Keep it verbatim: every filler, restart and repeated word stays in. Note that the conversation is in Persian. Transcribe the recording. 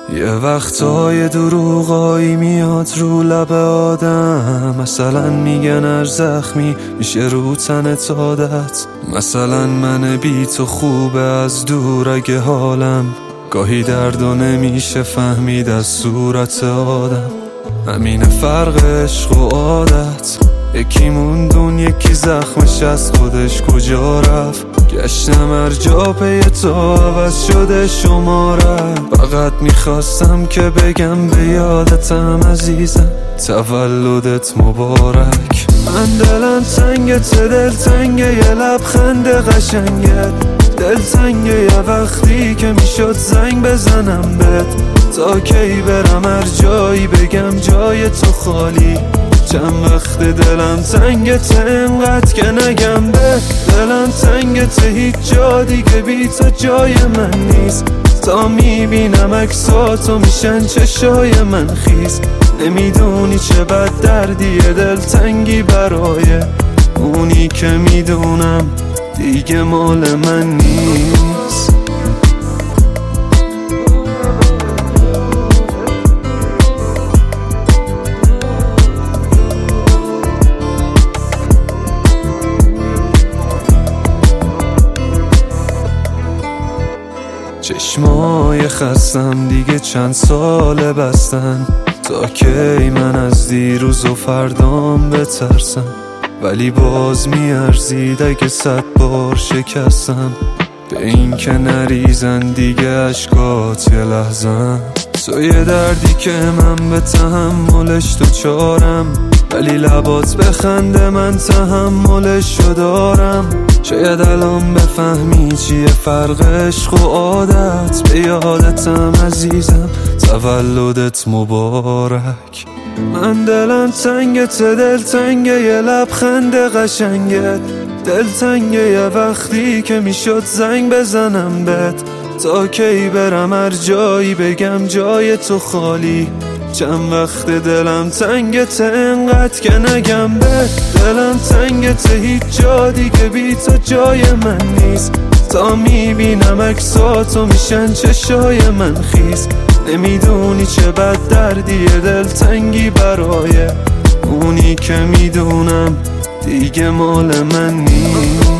یه وقتای دروغایی میاد رو لب آدم، مثلا میگن هر زخمی میشه رو تنت عادت. مثلا من بی تو خوبه از دور اگه حالم، گاهی دردو نمیشه فهمید از صورت آدم. همین فرق عشق و عادت، یکی موندون یکی زخمش از خودش کجا رفت. گشتم هر جا پی تو عوض شده شماره، فقط میخواستم که بگم به یادتم عزیزم تولدت مبارک. من دلم تنگت دل تنگه یه لبخند قشنگت، دل تنگه یه وقتی که میشد زنگ بزنم بهت. تا کی برم هر جایی بگم جای تو خالی، چند وقت دلم تنگت انقدر که نگم به دلم تنگت هیچ جا دیگه بی تو جای من نیست. تا میبینم عکساتو میشن چشای من خیس، نمیدونی چه بد دردیه دل تنگی برای اونی که میدونم دیگه مال من نیست. چشمای خستم دیگه چند ساله بستن، تا کی من از دیروز و فردام بترسم. ولی باز میارزید اگه صد بار شکستم، به این که نریزن دیگه اشکات یه لحظم. تو یه دردی که من به تحملش تو چارم، ولی لبات بخنده من تحملشو دارم. شاید الان بفهمی چیه فرق عشق و عادت، به یادتم عزیزم تولدت مبارک. من دلم تنگت دل تنگه یه لبخند قشنگت، دل تنگه یه وقتی که میشد زنگ بزنم بهت. تا کی برم هر جایی بگم جای تو خالی، چند وقت دلم تنگت انقدر که نگم به دلم تنگت هیچ جا دیگه بی تو جای من نیست. تا میبینم عکساتو میشن چشای من خیس، نمیدونی چه بد دردیه دل تنگی برای اونی که میدونم دیگه مال من نیست.